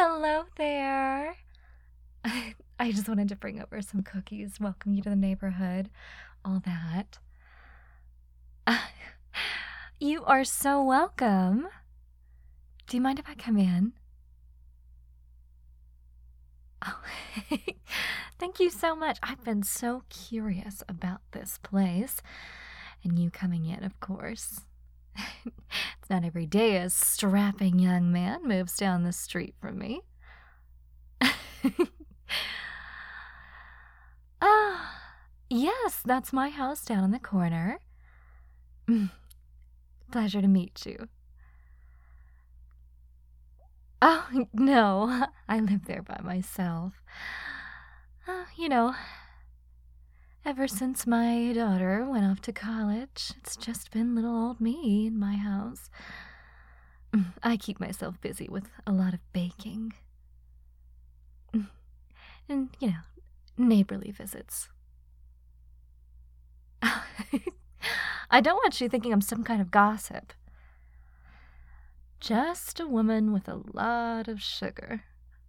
Hello there. I just wanted to bring over some cookies, welcome you to the neighborhood, all that. You are so welcome. Do you mind if I come in? Oh, thank you so much. I've been so curious about this place, and you coming in, of course. It's not every day a strapping young man moves down the street from me. Yes, that's my house down in the corner. Pleasure to meet you. Oh, no, I live there by myself. Ever since my daughter went off to college, it's just been little old me in my house. I keep myself busy with a lot of baking. And, neighborly visits. I don't want you thinking I'm some kind of gossip. Just a woman with a lot of sugar.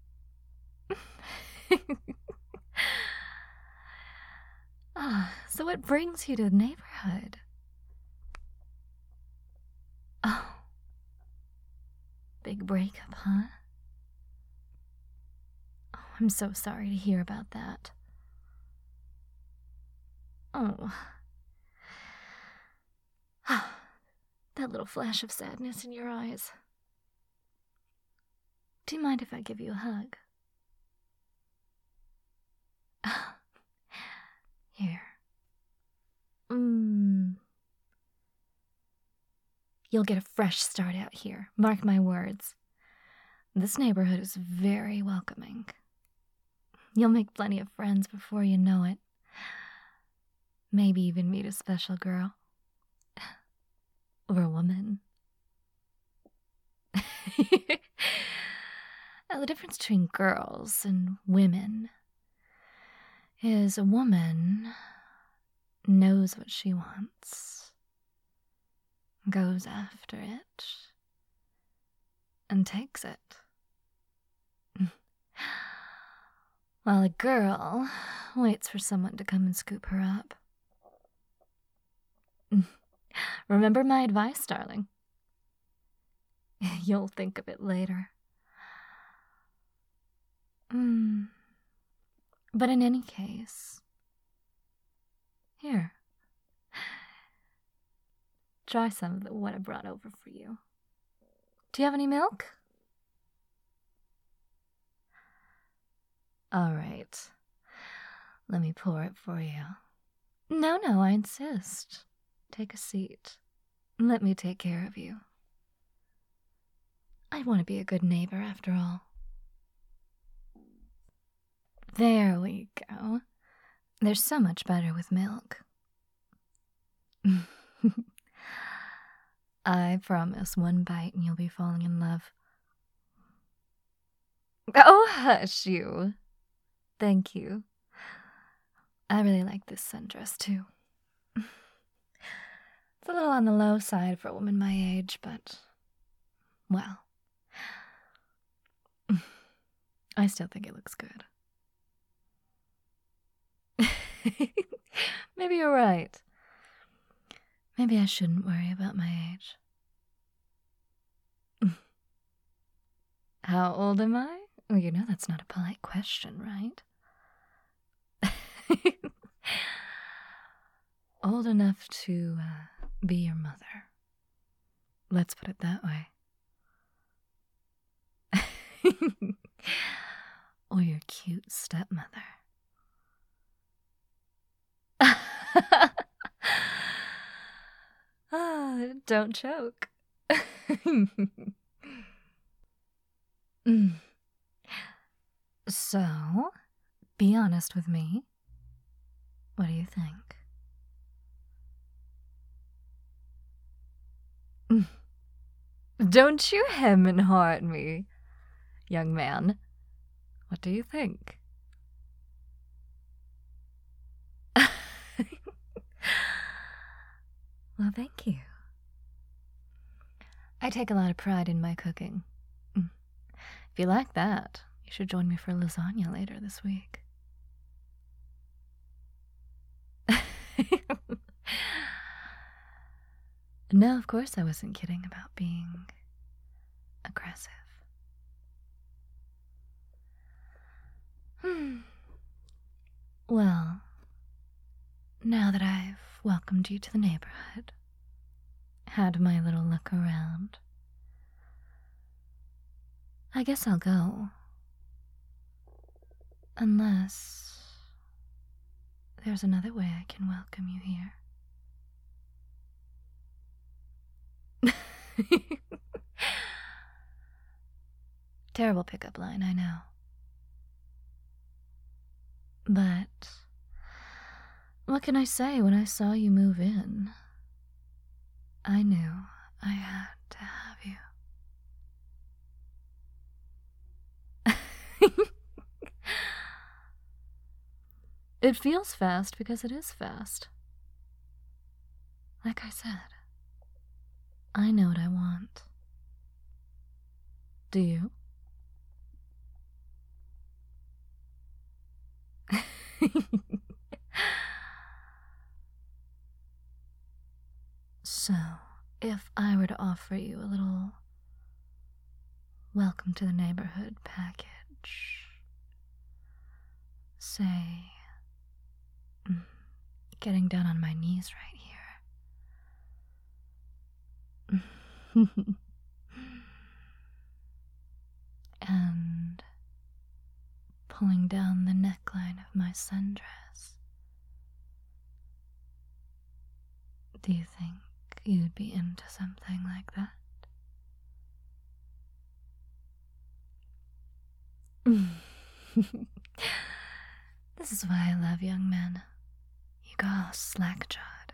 So what brings you to the neighborhood? Oh, big breakup, huh? Oh, I'm so sorry to hear about that. Oh. That little flash of sadness in your eyes. Do you mind if I give you a hug? Here. You'll get a fresh start out here, mark my words. This neighborhood is very welcoming. You'll make plenty of friends before you know it. Maybe even meet a special girl. Or a woman. Now, the difference between girls and women is a woman knows what she wants, goes after it, and takes it. While a girl waits for someone to come and scoop her up. Remember my advice, darling. You'll think of it later. But in any case, here. Try some of what I brought over for you. Do you have any milk? All right. Let me pour it for you. No, I insist. Take a seat. Let me take care of you. I want to be a good neighbor, after all. There we go. There's so much better with milk. I promise one bite and you'll be falling in love. Oh, hush you. Thank you. I really like this sundress, too. It's a little on the low side for a woman my age, but, well, I still think it looks good. Maybe you're right. Maybe I shouldn't worry about my age. How old am I? Well, you know that's not a polite question, right? Old enough to be your mother. Let's put it that way. Or your cute stepmother. Don't choke. So, be honest with me. What do you think? Don't you hem and haw at me, young man. What do you think? Well, thank you. I take a lot of pride in my cooking. If you like that, you should join me for lasagna later this week. No, of course I wasn't kidding about being aggressive. Well, now that I've welcomed you to the neighborhood, had my little look around, I guess I'll go. Unless there's another way I can welcome you here. Terrible pickup line, I know. But what can I say? When I saw you move in, I knew I had to have you. It feels fast because it is fast. Like I said, I know what I want. Do you? So, if I were to offer you a little welcome to the neighborhood package, say, getting down on my knees right here, and pulling down the neckline of my sundress, do you think you'd be into something like that? This is why I love young men. You go all slack-jawed.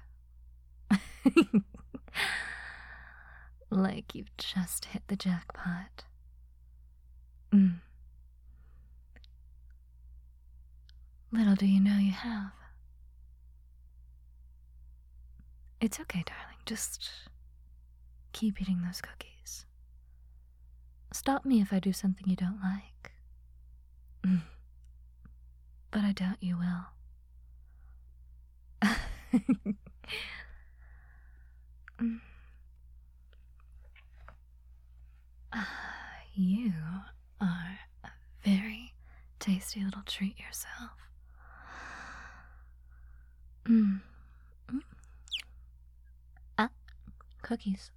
Like you've just hit the jackpot. Little do you know you have. It's okay, darling. Just keep eating those cookies. Stop me if I do something you don't like. But I doubt you will. You are a very tasty little treat yourself. Ah, cookies.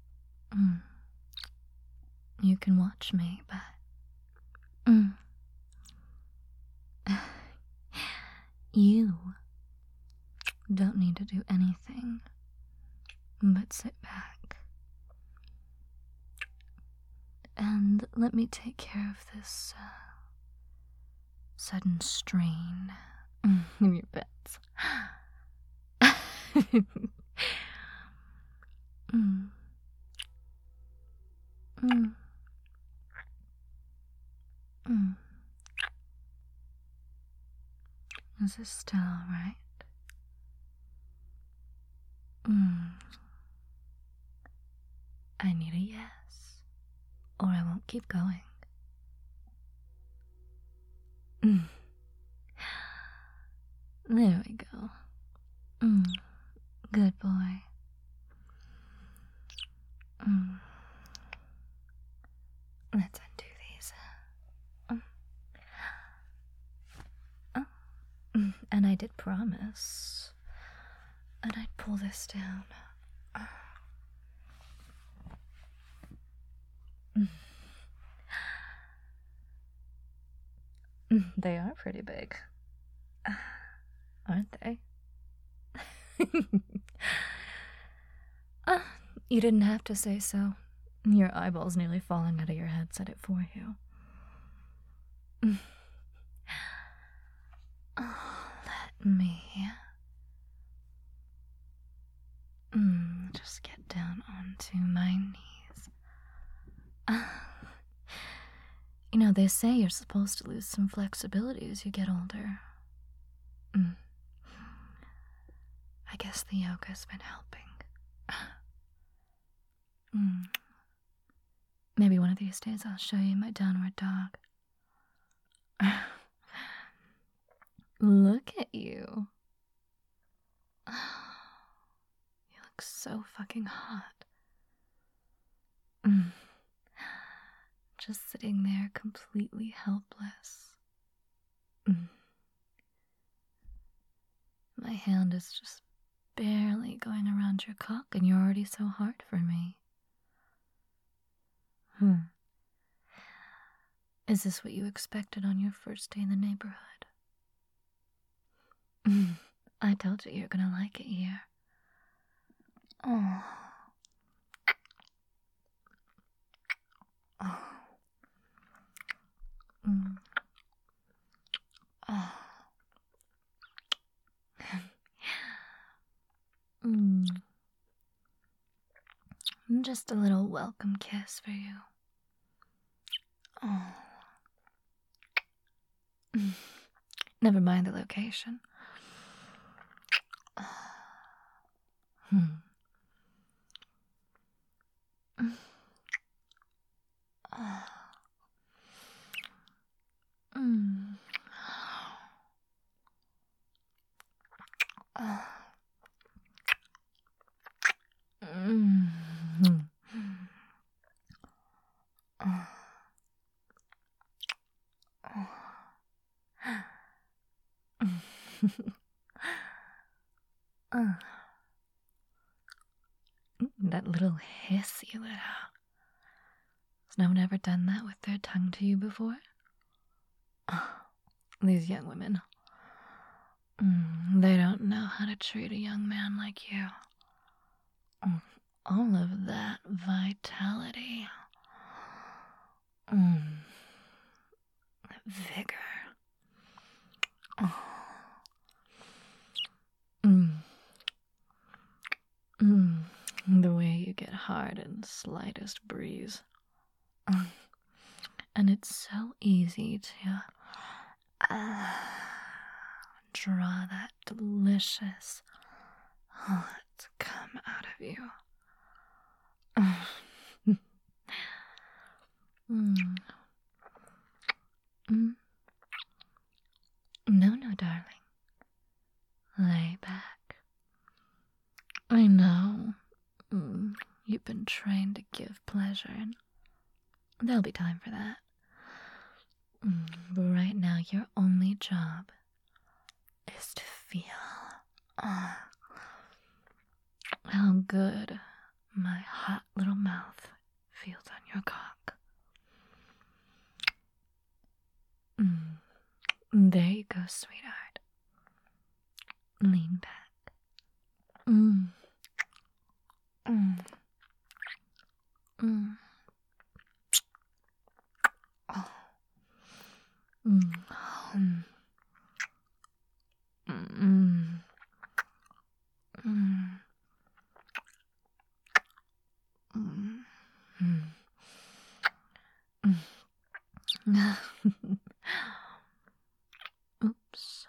You can watch me, but you don't need to do anything but sit back and let me take care of this sudden strain in your bits. Is this still alright? I need a yes, or I won't keep going. There we go. Good boy. Let's undo these. And I did promise. And I'd pull this down. They are pretty big. Aren't they? You didn't have to say so. Your eyeballs nearly falling out of your head said it for you. Let me just get down onto my knees. You know, they say you're supposed to lose some flexibility as you get older. I guess the yoga's been helping. Maybe one of these days I'll show you my downward dog. Look at you. You look so fucking hot. Just sitting there completely helpless. My hand is just barely going around your cock and you're already so hard for me. Is this what you expected on your first day in the neighborhood? I told you you're gonna like it here. Oh. Oh. Oh. Just a little welcome kiss for you. Oh. Never mind the location. That little hiss you let out. Has no one ever done that with their tongue to you before? These young women. They don't know how to treat a young man like you. All of that vitality. That vigor. The way you get hard in the slightest breeze. And it's so easy to draw that delicious hot come out of you. No, darling. Lay back. I know. You've been trained to give pleasure, and there'll be time for that. But right now, your only job is to feel how good my hot little mouth feels on your cock. There you go, sweetheart. Lean back. Oops.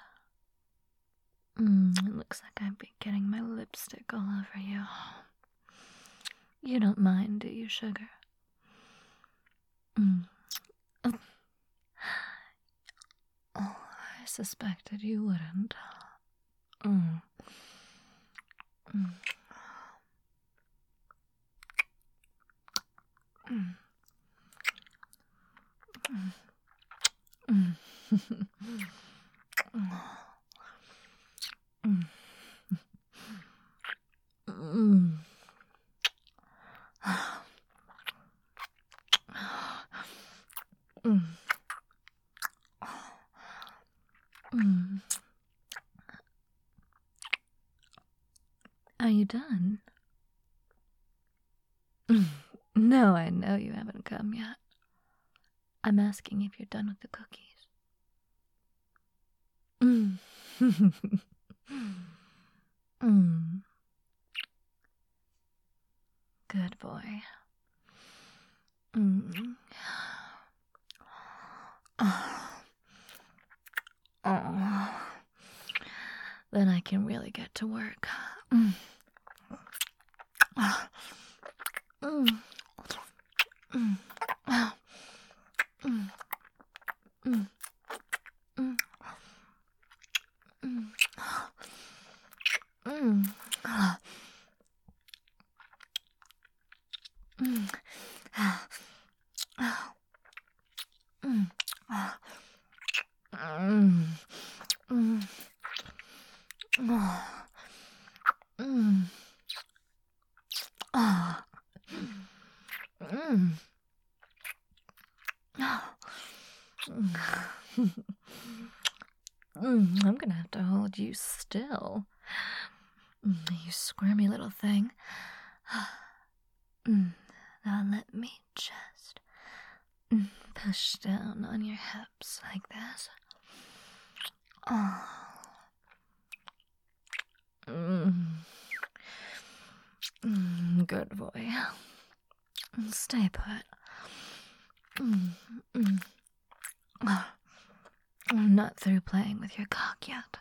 It looks like I've been getting my lipstick all over you. You don't mind, do you, sugar? Oh, I suspected you wouldn't. Are you done? No, I know you haven't come yet. I'm asking if you're done with the cookies. Good boy. Then I can really get to work. Mm. Mm. Mm. Mm. Mm. Mm. Mm. Mm. Mm. Ah. Mm. I'm gonna have to hold you still. You squirmy little thing. Now let me just push down on your hips like this. Oh. Good boy. Stay put. I'm not through playing with your cock yet.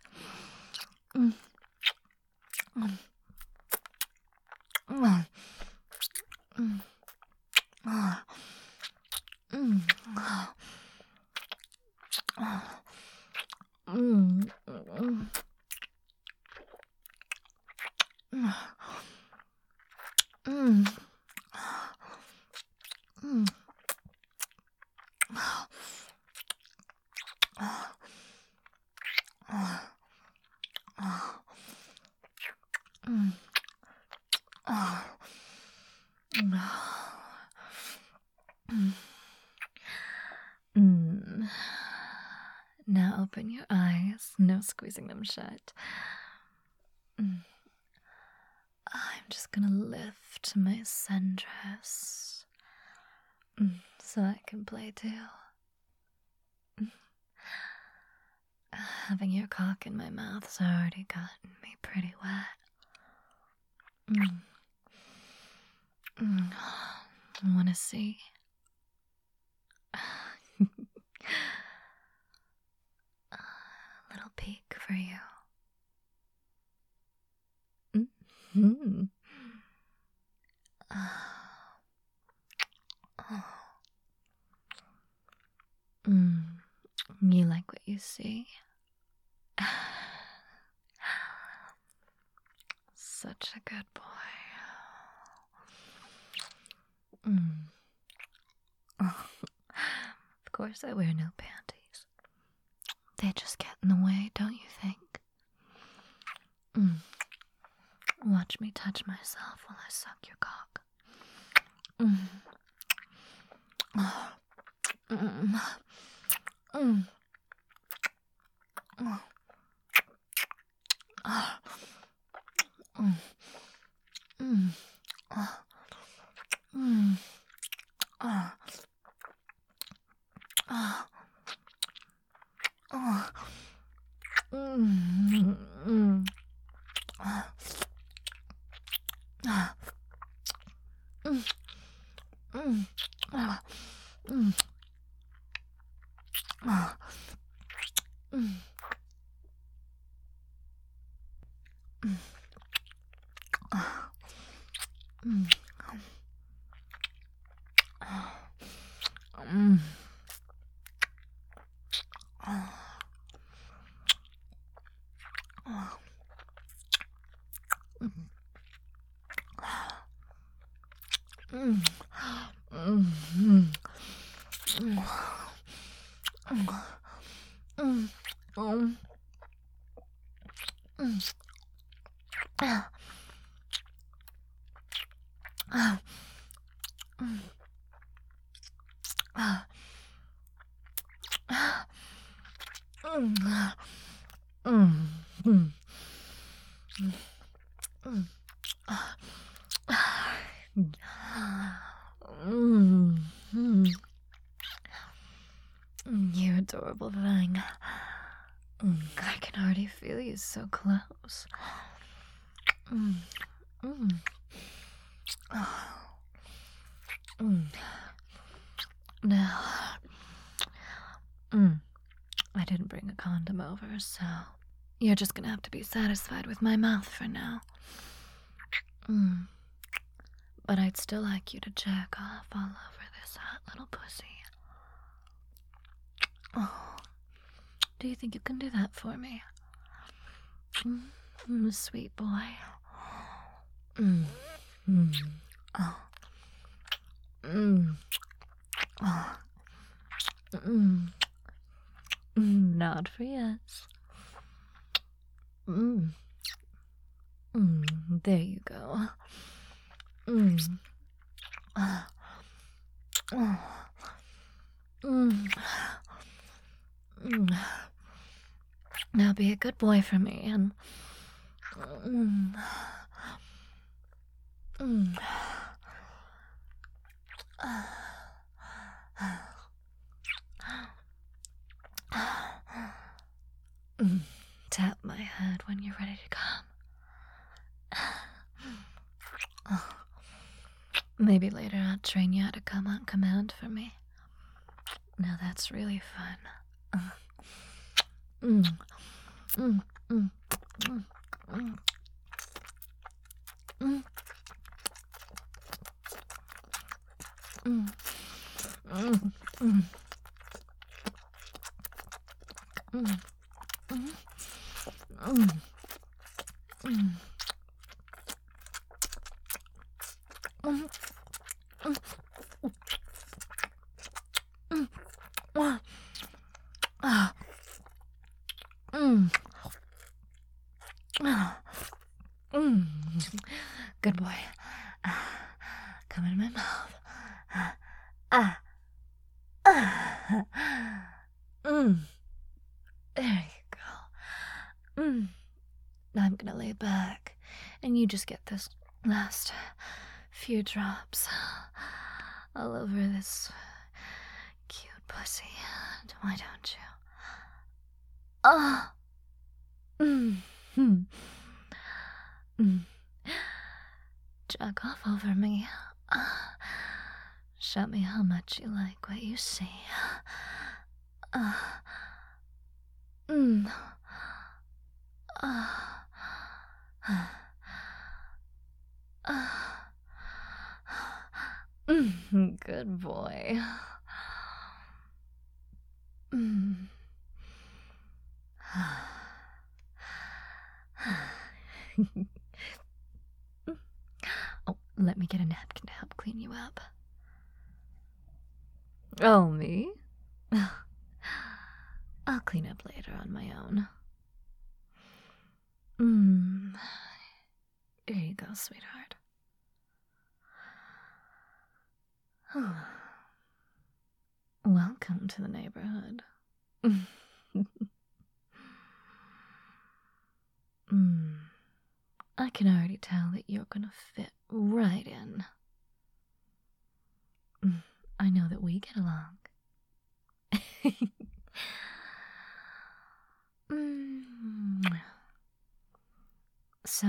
Now open your eyes. No squeezing them shut. I'm just gonna lift my sundress so I can play too. Having your cock in my mouth's already gotten me pretty wet. Wanna see? A little peek for you. You like what you see? Such a good boy. Of course I wear no panties. They just get in the way, don't you think? Watch me touch myself while I suck your cock. You adorable thing. I can already feel you so close. Now, I didn't bring a condom over, so you're just gonna have to be satisfied with my mouth for now. But I'd still like you to jerk off all over this hot little pussy. Do you think you can do that for me? Sweet boy. Mm. Mm. Oh. Mm. Oh. Mm. Not for yes. There you go. Mm. Now be a good boy for me and tap my head when you're ready to come. Maybe later I'll train you how to come on command for me. Now that's really fun. Good boy. Come in my mouth. There you go. Now I'm gonna lay back, and you just get this last few drops all over this cute pussy. Why don't you? Jack off over me. Show me how much you like what you see. Good boy. Oh, let me get a napkin to help clean you up. Oh, me? I'll clean up later on my own. Here you go, sweetheart. Welcome to the neighborhood. I can already tell that you're gonna fit right in. I know that we get along. So,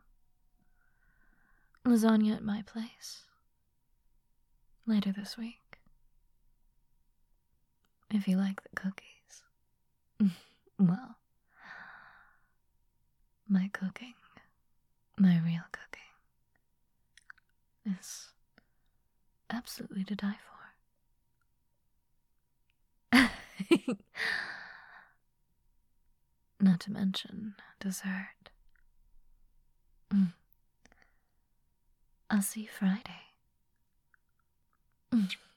lasagna at my place later this week. If you like the cookies. Well, my cooking, my real cooking, is absolutely to die for. Not to mention dessert. I'll see you Friday.